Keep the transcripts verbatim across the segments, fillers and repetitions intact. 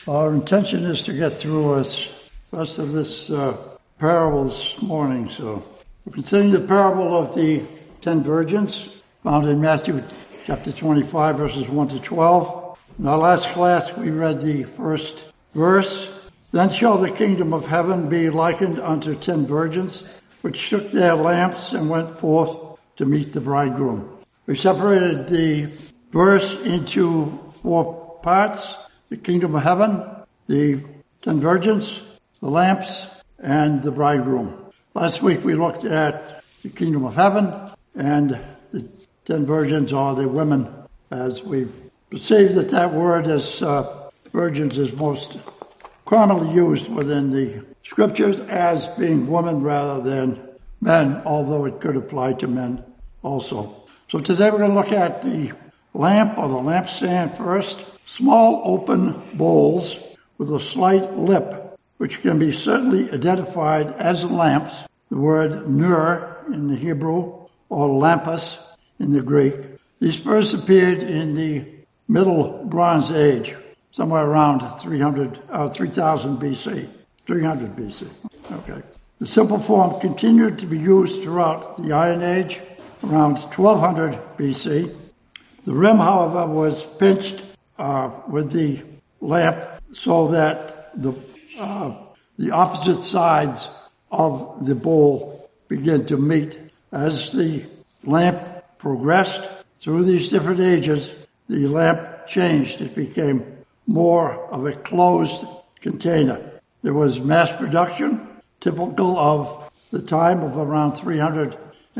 Our intention is to get through us rest of this uh, parable this morning. So we're considering the parable of the ten virgins found in Matthew chapter twenty-five, verses one to twelve. In our last class, we read the first verse. Then shall the kingdom of heaven be likened unto ten virgins, which took their lamps and went forth to meet the bridegroom. We separated the verse into four parts: the kingdom of heaven, the ten virgins, the lamps, and the bridegroom. Last week we looked at the kingdom of heaven and the ten virgins, or the women, as we perceive that that word as uh, virgins is most commonly used within the scriptures as being women rather than men, although it could apply to men also. So today we're going to look at the lamp or the lampstand first. Small open bowls with a slight lip, which can be certainly identified as lamps. The word nur in the Hebrew or lampus in the Greek. These first appeared in the Middle Bronze Age, somewhere around three hundred, uh, three thousand B C, three hundred B C. Okay. The simple form continued to be used throughout the Iron Age, around twelve hundred B C. The rim, however, was pinched uh, with the lamp so that the uh, the opposite sides of the bowl began to meet. As the lamp progressed through these different ages, the lamp changed. It became more of a closed container. There was mass production, typical of the time of around three hundred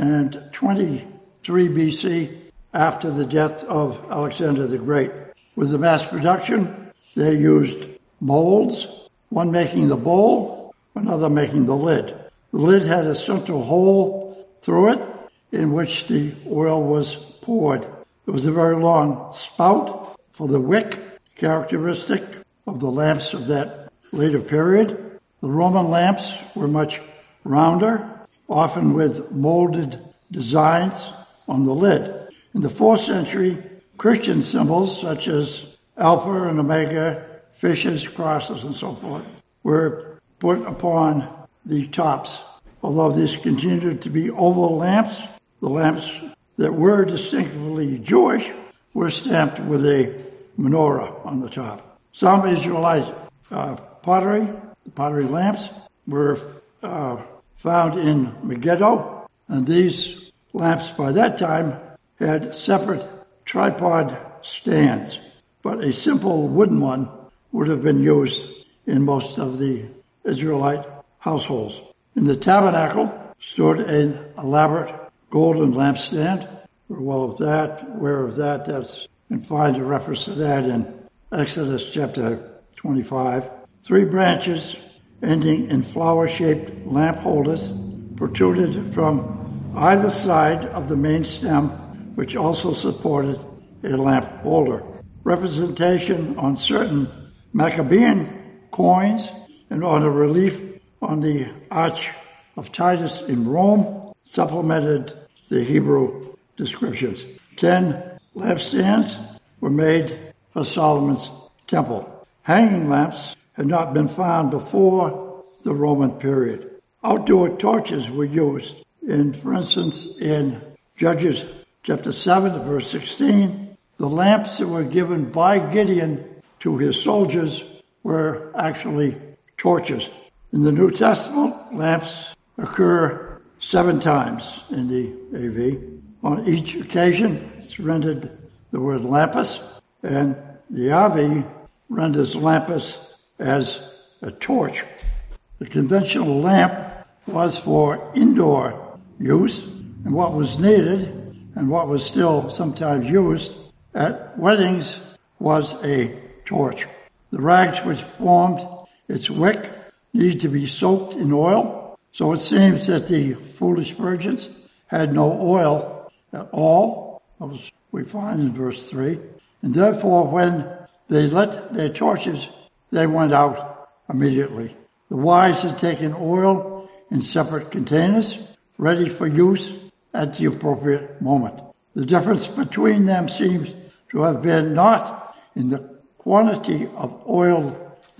twenty-three B C, after the death of Alexander the Great. With the mass production, they used molds, one making the bowl, another making the lid. The lid had a central hole through it in which the oil was poured. There was a very long spout for the wick, characteristic of the lamps of that later period. The Roman lamps were much rounder, often with molded designs on the lid. In the fourth century, Christian symbols such as Alpha and Omega, fishes, crosses, and so forth were put upon the tops. Although these continued to be oval lamps, the lamps that were distinctively Jewish were stamped with a menorah on the top. Some Israelite uh, pottery, the pottery lamps, were uh, found in Megiddo, and these lamps by that time had separate tripod stands, but a simple wooden one would have been used in most of the Israelite households. In the tabernacle stood an elaborate golden lampstand. We're well of that, aware of that. That's, you can find a reference to that in Exodus chapter twenty-five. Three branches ending in flower-shaped lamp holders protruded from either side of the main stem, which also supported a lamp holder. Representation on certain Maccabean coins and on a relief on the Arch of Titus in Rome supplemented the Hebrew descriptions. Ten lampstands were made for Solomon's temple. Hanging lamps had not been found before the Roman period. Outdoor torches were used. In, for instance, in Judges chapter seven, verse sixteen, the lamps that were given by Gideon to his soldiers were actually torches. In the New Testament, lamps occur seven times in the A V. On each occasion, it's rendered the word lampus, and the R V renders lampus as a torch. The conventional lamp was for indoor use, and what was needed, and what was still sometimes used at weddings, was a torch. The rags which formed its wick needed to be soaked in oil, so it seems that the foolish virgins had no oil at all, as we find in verse three, and therefore when they lit their torches, they went out immediately. The wise had taken oil in separate containers, ready for use at the appropriate moment. The difference between them seems to have been not in the quantity of oil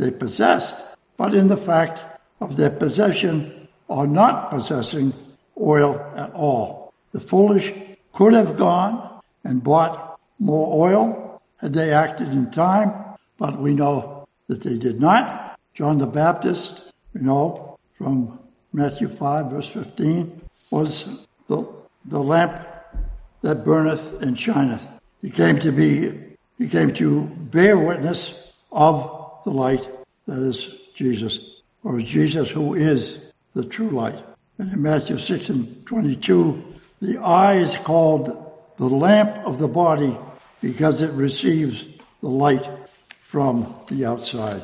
they possessed, but in the fact of their possession or not possessing oil at all. The foolish could have gone and bought more oil had they acted in time, but we know that they did not. John the Baptist, we know from Matthew five, verse fifteen, was the, the lamp that burneth and shineth. He came to be, he came to bear witness of the light that is Jesus, or Jesus who is the true light. And in Matthew six and twenty-two, the eye is called the lamp of the body because it receives the light from the outside.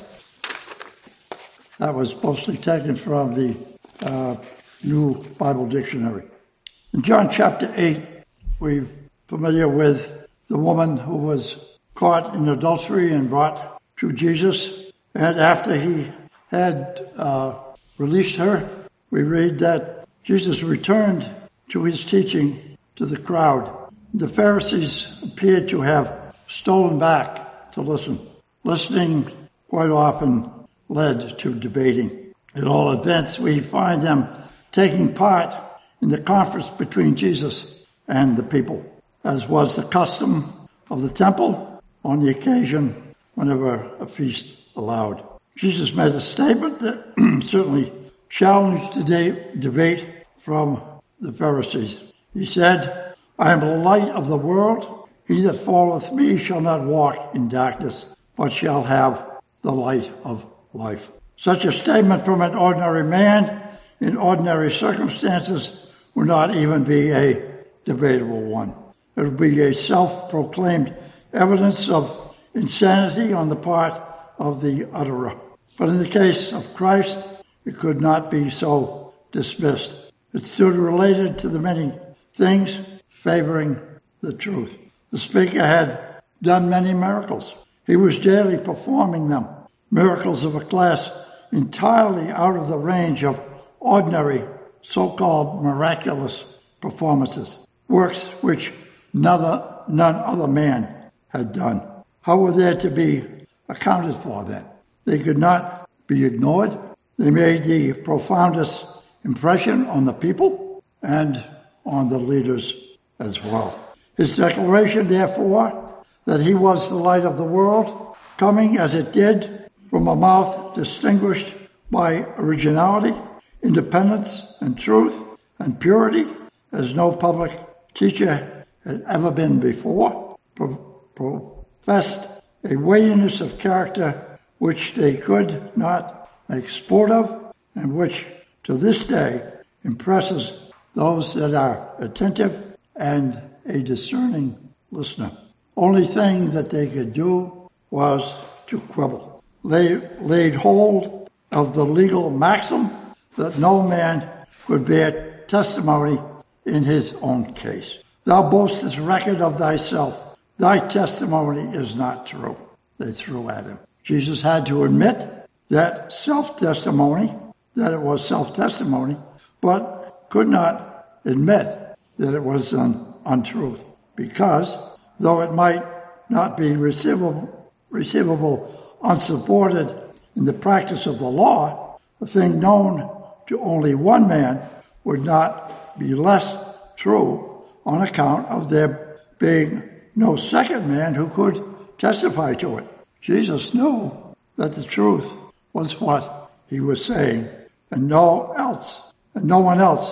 That was mostly taken from the uh, New Bible Dictionary. In John chapter eight, we're familiar with the woman who was caught in adultery and brought to Jesus. And after he had uh, released her, we read that Jesus returned to his teaching to the crowd. The Pharisees appeared to have stolen back to listen. Listening quite often led to debating. At all events, we find them taking part in the conference between Jesus and the people, as was the custom of the temple on the occasion whenever a feast allowed. Jesus made a statement that certainly challenged the de- debate from the Pharisees. He said, I am the light of the world. He that followeth me shall not walk in darkness, but shall have the light of life. Such a statement from an ordinary man in ordinary circumstances would not even be a debatable one. It would be a self-proclaimed evidence of insanity on the part of the utterer. But in the case of Christ, it could not be so dismissed. It stood related to the many things favoring the truth. The speaker had done many miracles. He was daily performing them, miracles of a class entirely out of the range of ordinary so-called miraculous performances, works which none other man had done. How were they to be accounted for then? They could not be ignored. They made the profoundest impression on the people and on the leaders as well. His declaration, therefore, that he was the light of the world, coming as it did from a mouth distinguished by originality, independence, and truth, and purity, as no public teacher had ever been before, pro- professed a weightiness of character which they could not make sport of, and which to this day impresses those that are attentive and a discerning listener. Only thing that they could do was to quibble. They laid hold of the legal maxim that no man could bear testimony in his own case. Thou boastest record of thyself. Thy testimony is not true. They threw at him. Jesus had to admit that self-testimony, that it was self-testimony, but could not admit that it was an untruth, because though it might not be receivable, receivable unsupported in the practice of the law, a thing known to only one man would not be less true on account of there being no second man who could testify to it. Jesus knew that the truth was what he was saying, and no else, and no one else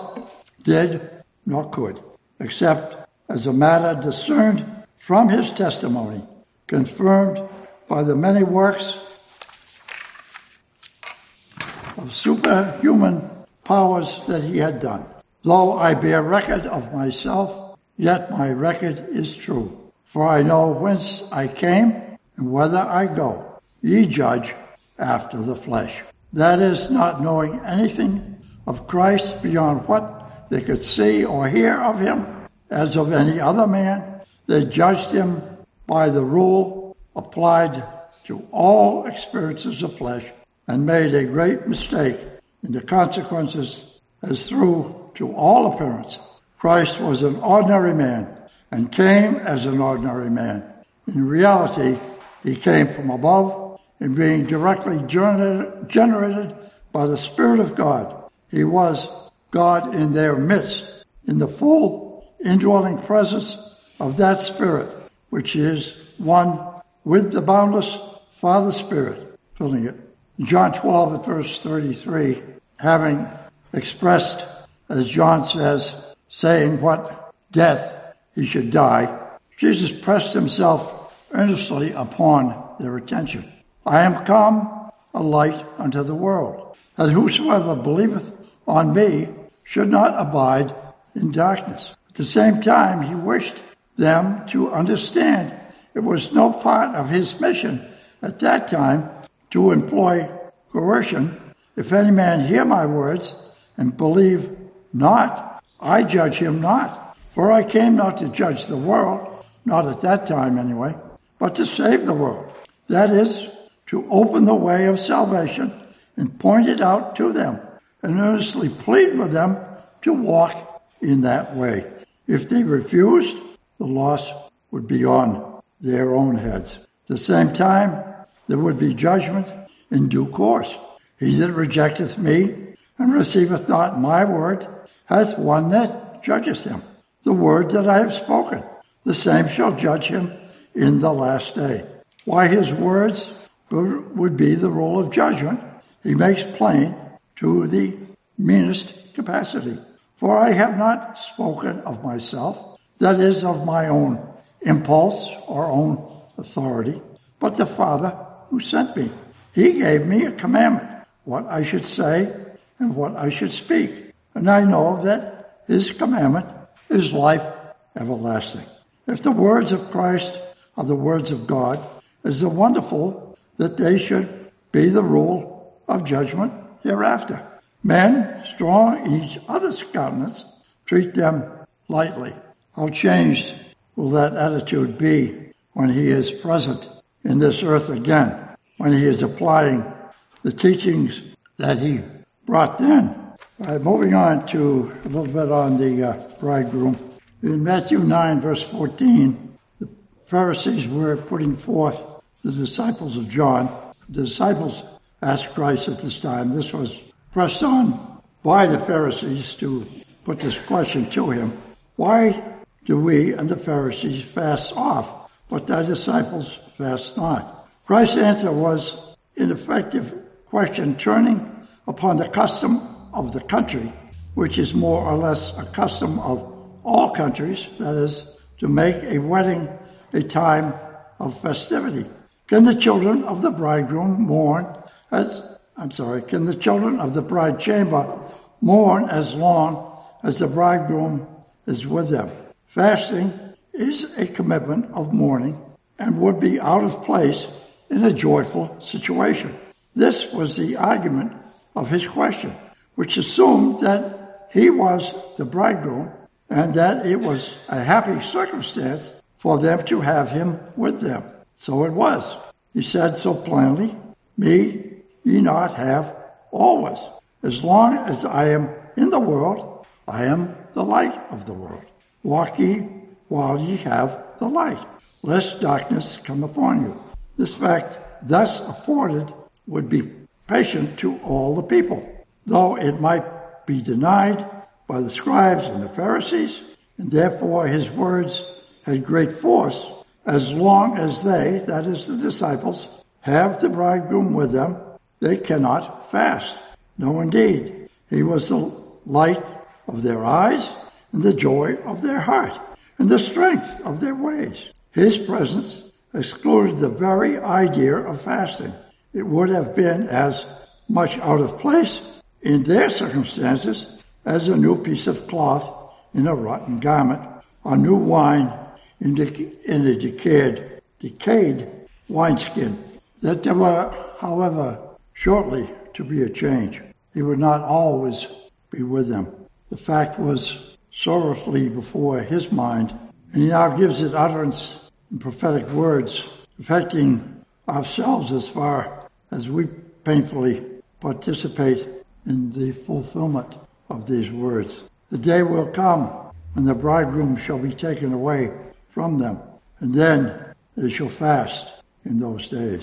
did nor could, except as a matter discerned from his testimony, confirmed by the many works of superhuman powers that he had done. Though I bear record of myself, yet my record is true. For I know whence I came, and whither I go. Ye judge after the flesh. That is, not knowing anything of Christ beyond what they could see or hear of him, as of any other man, they judged him by the rule applied to all experiences of flesh, and made a great mistake in the consequences, as through to all appearance Christ was an ordinary man and came as an ordinary man. In reality, he came from above in being directly gener- generated by the Spirit of God. He was God in their midst, in the full indwelling presence of that Spirit, which is one with the boundless Father Spirit filling it. John twelve at verse thirty-three, having expressed, as John says, saying what death he should die, Jesus pressed himself earnestly upon their attention. I am come a light unto the world, that whosoever believeth on me should not abide in darkness. At the same time, he wished them to understand it was no part of his mission at that time to employ coercion. If any man hear my words and believe not, I judge him not. For I came not to judge the world, not at that time anyway, but to save the world. That is, to open the way of salvation and point it out to them, and earnestly plead with them to walk in that way. If they refused, the loss would be on their own heads. At the same time, there would be judgment in due course. He that rejecteth me and receiveth not my word hath one that judgeth him. The word that I have spoken, the same shall judge him in the last day. Why his words would be the rule of judgment, he makes plain to the meanest capacity. For I have not spoken of myself, that is, of my own impulse or own authority, but the Father who sent me. He gave me a commandment, what I should say and what I should speak. And I know that his commandment is life everlasting. If the words of Christ are the words of God, it is wonderful that they should be the rule of judgment hereafter. Men, strong in each other's countenance, treat them lightly. How changed will that attitude be when he is present in this earth again, when he is applying the teachings that he brought then. Uh, moving on to a little bit on the uh, bridegroom. In Matthew nine, verse fourteen, the Pharisees were putting forth the disciples of John. The disciples asked Christ at this time. This was pressed on by the Pharisees to put this question to him. Why do we and the Pharisees fast off, but thy disciples fast not? Christ's answer was an effective question turning upon the custom of the country, which is more or less a custom of all countries, that is, to make a wedding a time of festivity. Can the children of the bridegroom mourn as, I'm sorry, can the children of the bride chamber mourn as long as the bridegroom is with them? Fasting is a commitment of mourning and would be out of place in a joyful situation. This was the argument of his question, which assumed that he was the bridegroom and that it was a happy circumstance for them to have him with them. So it was. He said so plainly, me ye not have always. As long as I am in the world, I am the light of the world. Walk ye while ye have the light, lest darkness come upon you. This fact thus afforded would be patient to all the people, though it might be denied by the scribes and the Pharisees, and therefore his words had great force. As long as they, that is the disciples, have the bridegroom with them, they cannot fast. No, indeed, he was the light of their eyes and the joy of their heart and the strength of their ways. His presence excluded the very idea of fasting. It would have been as much out of place in their circumstances as a new piece of cloth in a rotten garment, or new wine in, de- in a decayed, decayed wineskin. That there were, however, shortly to be a change. He would not always be with them. The fact was sorrowfully before his mind, and he now gives it utterance in prophetic words, affecting ourselves as far as we painfully participate in the fulfillment of these words. The day will come when the bridegroom shall be taken away from them, and then they shall fast in those days.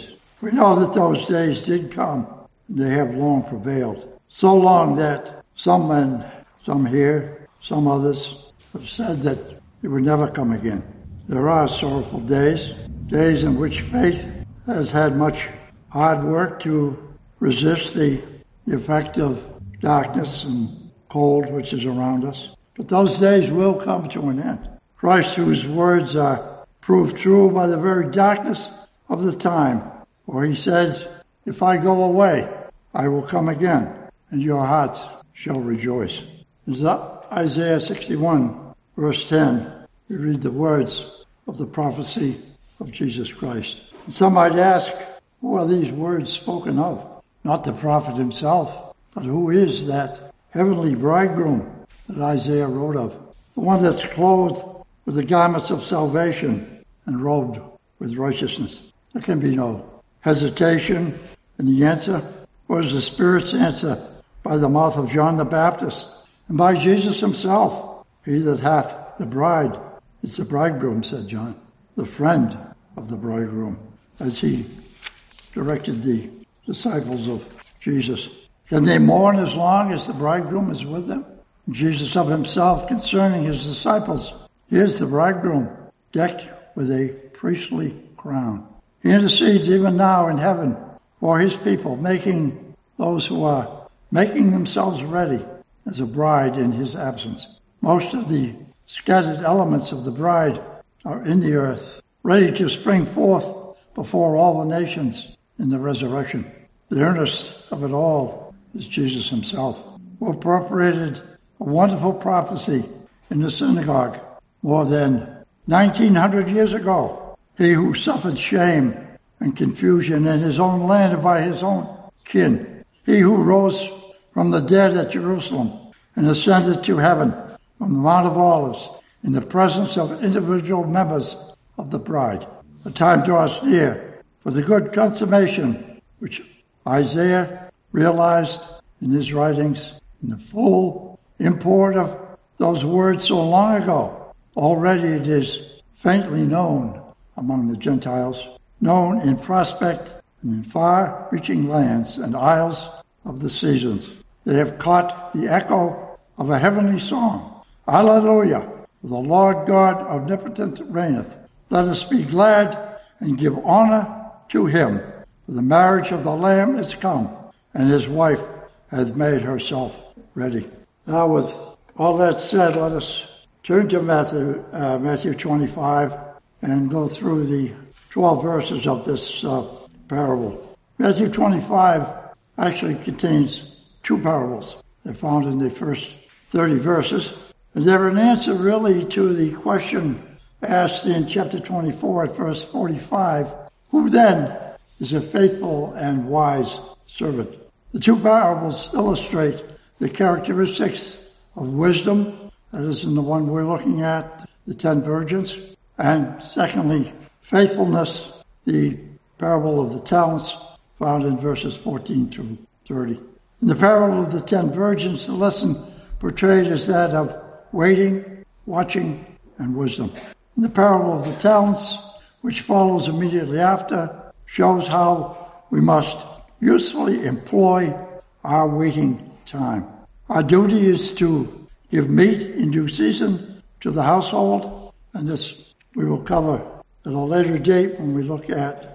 We know that those days did come, and they have long prevailed. So long that some men, some here, some others, have said that it would never come again. There are sorrowful days, days in which faith has had much hard work to resist the, the effect of darkness and cold which is around us. But those days will come to an end. Christ, whose words are proved true by the very darkness of the time, for he said, if I go away, I will come again, and your hearts shall rejoice. In Isaiah sixty-one, verse ten, we read the words of the prophecy of Jesus Christ. And some might ask, who are these words spoken of? Not the prophet himself, but who is that heavenly bridegroom that Isaiah wrote of? The one that's clothed with the garments of salvation and robed with righteousness. There can be no hesitation in the answer. Was the Spirit's answer by the mouth of John the Baptist and by Jesus himself? He that hath the bride is the bridegroom, said John, the friend of the bridegroom, as he directed the disciples of Jesus. Can they mourn as long as the bridegroom is with them? Jesus of himself concerning his disciples, here's the bridegroom decked with a priestly crown. He intercedes even now in heaven for his people, making those who are making themselves ready as a bride in his absence. Most of the scattered elements of the bride are in the earth, ready to spring forth before all the nations in the resurrection. The earnest of it all is Jesus himself, who appropriated a wonderful prophecy in the synagogue more than nineteen hundred years ago. He who suffered shame and confusion in his own land and by his own kin. He who rose from the dead at Jerusalem and ascended to heaven from the Mount of Olives in the presence of individual members of the bride. The time draws near for the good consummation which Isaiah realized in his writings in the full import of those words so long ago. Already it is faintly known among the Gentiles, known in prospect and in far-reaching lands and isles of the seasons. They have caught the echo of a heavenly song. Alleluia! The Lord God omnipotent reigneth. Let us be glad and give honor to him. For the marriage of the Lamb is come, and his wife hath made herself ready. Now with all that said, let us turn to Matthew, uh, Matthew twenty-five and go through the twelve verses of this uh, parable. Matthew twenty-five actually contains two parables. They're found in the first thirty verses. And they're an answer really to the question asked in chapter twenty-four at verse forty-five, who then is a faithful and wise servant? The two parables illustrate the characteristics of wisdom, that is in the one we're looking at, the ten virgins, and secondly, faithfulness, the parable of the talents found in verses fourteen through thirty. In the parable of the ten virgins, the lesson portrayed is that of waiting, watching, and wisdom. In the parable of the talents, which follows immediately after, shows how we must usefully employ our waiting time. Our duty is to give meat in due season to the household, and this we will cover at a later date when we look at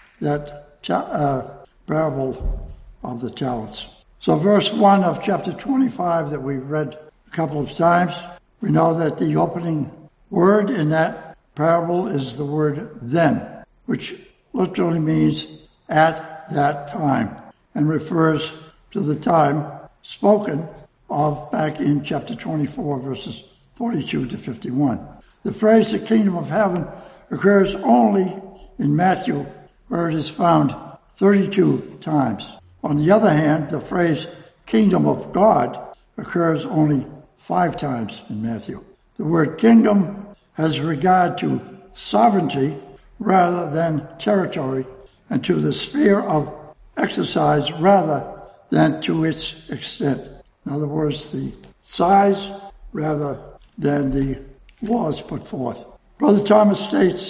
that ta- uh, parable of the talents. So verse one of chapter twenty-five that we've read a couple of times, we know that the opening word in that parable is the word then, which literally means at that time, and refers to the time spoken of back in chapter twenty-four, verses forty-two to fifty-one. The phrase the kingdom of heaven occurs only in Matthew, where it is found thirty-two times. On the other hand, the phrase kingdom of God occurs only five times in Matthew. The word kingdom has regard to sovereignty rather than territory, and to the sphere of exercise rather than to its extent. In other words, the size rather than the laws put forth. Brother Thomas states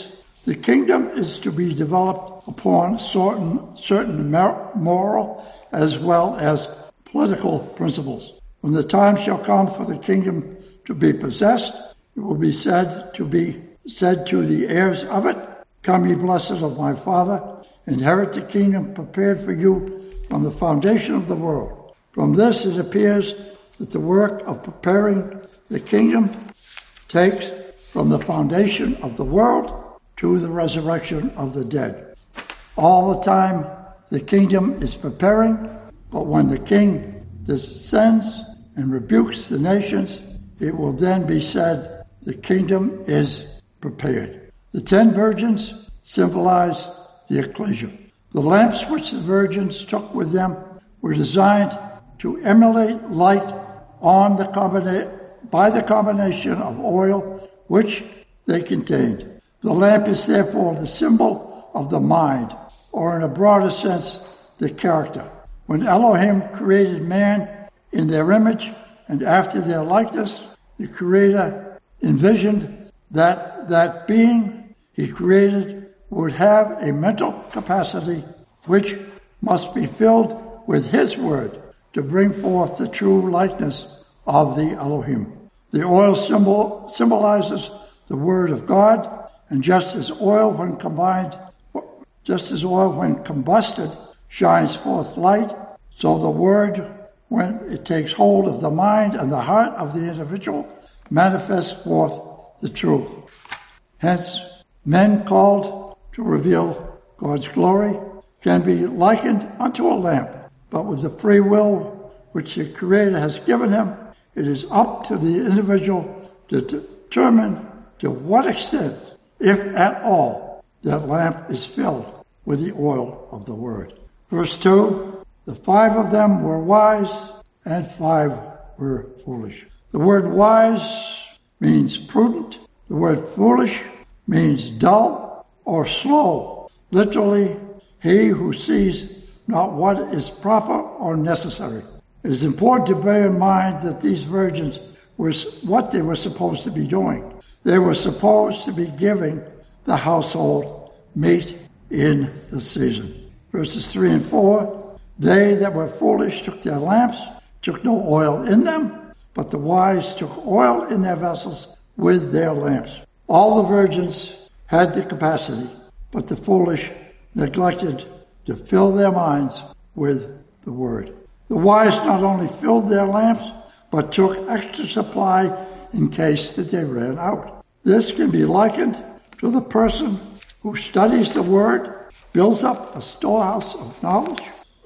The kingdom is to be developed upon certain, certain moral as well as political principles. When the time shall come for the kingdom to be possessed, it will be said to be said to the heirs of it, "Come, ye blessed of my Father, inherit the kingdom prepared for you from the foundation of the world." From this it appears that the work of preparing the kingdom takes from the foundation of the world to the resurrection of the dead. All the time the kingdom is preparing, but when the king descends and rebukes the nations, it will then be said the kingdom is prepared. The ten virgins symbolize the ecclesia. The lamps which the virgins took with them were designed to emulate light on the combina- by the combination of oil which they contained. The lamp is therefore the symbol of the mind, or in a broader sense, the character. When Elohim created man in their image and after their likeness, the Creator envisioned that that being he created would have a mental capacity which must be filled with his word to bring forth the true likeness of the Elohim. The oil symbol symbolizes the word of God, and just as oil when combined, just as oil when combusted shines forth light, so the word, when it takes hold of the mind and the heart of the individual, manifests forth the truth. Hence, men called to reveal God's glory can be likened unto a lamp, but with the free will which the Creator has given him, it is up to the individual to determine to what extent, if at all, that lamp is filled with the oil of the word. Verse two, the five of them were wise and five were foolish. The word wise means prudent. The word foolish means dull or slow. Literally, he who sees not what is proper or necessary. It is important to bear in mind that these virgins were what they were supposed to be doing. They were supposed to be giving the household meat in the season. Verses three and four, they that were foolish took their lamps, took no oil in them, but the wise took oil in their vessels with their lamps. All the virgins had the capacity, but the foolish neglected to fill their minds with the word. The wise not only filled their lamps, but took extra supply in case that they ran out. This can be likened to the person who studies the word, builds up a storehouse of knowledge,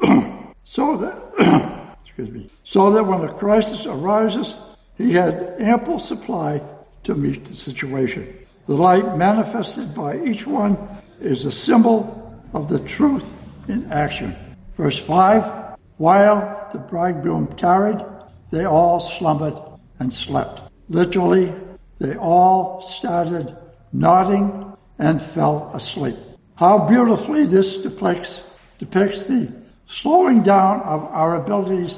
so that excuse me, so that when a crisis arises, he had ample supply to meet the situation. The light manifested by each one is a symbol of the truth in action. Verse five, while the bridegroom tarried, they all slumbered and slept. Literally, they all started nodding and fell asleep. How beautifully this depicts, depicts the slowing down of our abilities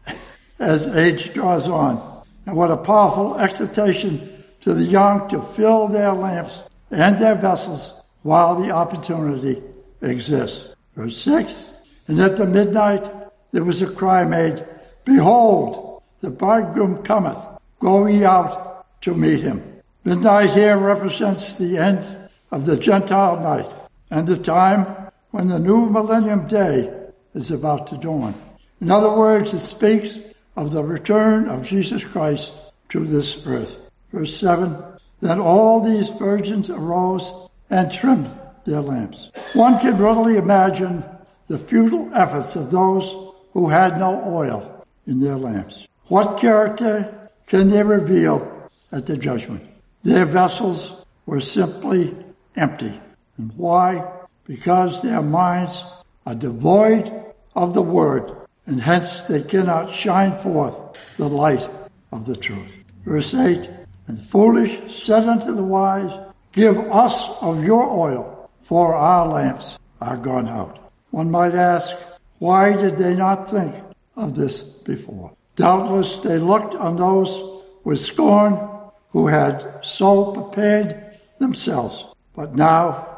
as age draws on. And what a powerful exhortation to the young to fill their lamps and their vessels while the opportunity exists. Verse six, and at the midnight there was a cry made, Behold, the bridegroom cometh, go ye out to meet him. Midnight here represents the end of the Gentile night and the time when the new millennium day is about to dawn. In other words, it speaks of the return of Jesus Christ to this earth. Verse seven, then all these virgins arose and trimmed their lamps. One can readily imagine the futile efforts of those who had no oil in their lamps. What character can they reveal at the judgment? Their vessels were simply empty. And why? Because their minds are devoid of the word, and hence they cannot shine forth the light of the truth. Verse eight, and the foolish said unto the wise, Give us of your oil, for our lamps are gone out. One might ask, why did they not think of this before? Doubtless they looked on those with scorn who had so prepared themselves. But now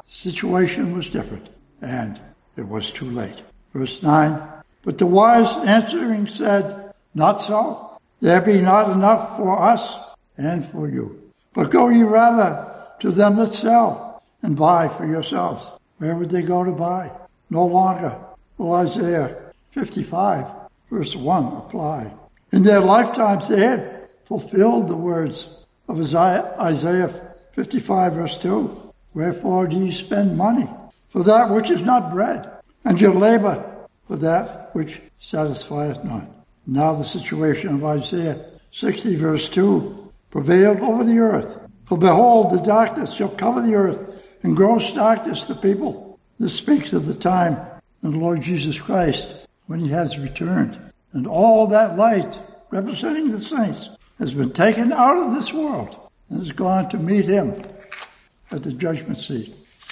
The situation was different, and it was too late. Verse nine, but the wise answering said, not so. There be not enough for us and for you. But go ye rather to them that sell, and buy for yourselves. Where would they go to buy? No longer will Isaiah fifty-five, verse one apply. In their lifetimes they had fulfilled the words of Isaiah fifty-five, verse two. Wherefore do ye spend money for that which is not bread, and your labor for that which satisfieth not? Now the situation of Isaiah sixty, verse two, prevailed over the earth. For behold, the darkness shall cover the earth, and gross darkness the people. This speaks of the time of the Lord Jesus Christ when he has returned. And all that light, representing the saints, has been taken out of this world and has gone to meet him at the judgment seat.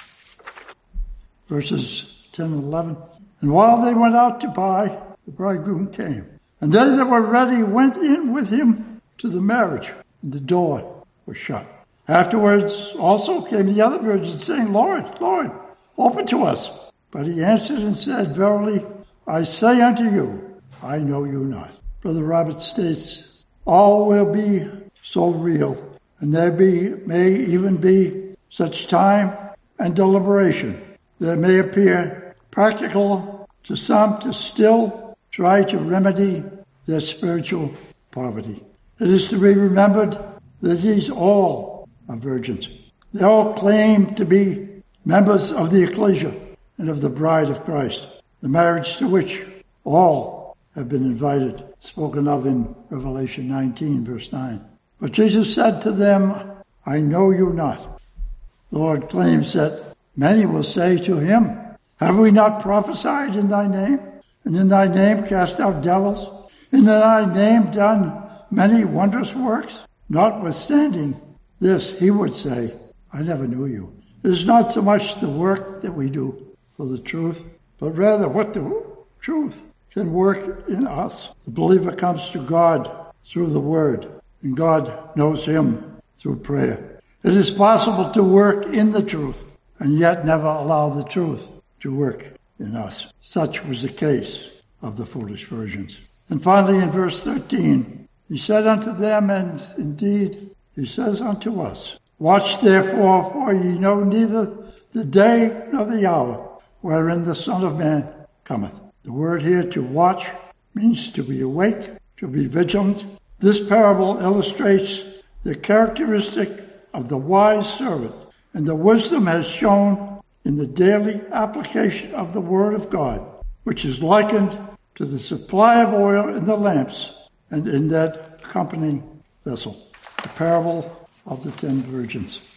Verses ten and eleven. And while they went out to buy, the bridegroom came. And they that were ready went in with him to the marriage, and the door was shut. Afterwards also came the other virgins, saying, Lord, Lord, open to us. But he answered and said, Verily, I say unto you, I know you not. Brother Robert states, all will be so real, and there be may even be such time and deliberation that it may appear practical to some to still try to remedy their spiritual poverty. It is to be remembered that these all are virgins. They all claim to be members of the ecclesia and of the bride of Christ, the marriage to which all have been invited, spoken of in Revelation nineteen, verse nine. But Jesus said to them, I know you not. The Lord claims that many will say to him, have we not prophesied in thy name, and in thy name cast out devils, and in thy name done many wondrous works? Notwithstanding this, he would say, I never knew you. It is not so much the work that we do for the truth, but rather what the truth can work in us. The believer comes to God through the word, and God knows him through prayer. It is possible to work in the truth and yet never allow the truth to work in us. Such was the case of the foolish virgins. And finally in verse thirteen, he said unto them, and indeed he says unto us, watch therefore, for ye know neither the day nor the hour wherein the Son of Man cometh. The word here, to watch, means to be awake, to be vigilant. This parable illustrates the characteristic of the wise servant, and the wisdom has shown in the daily application of the word of God, which is likened to the supply of oil in the lamps and in that accompanying vessel. The parable of the ten virgins.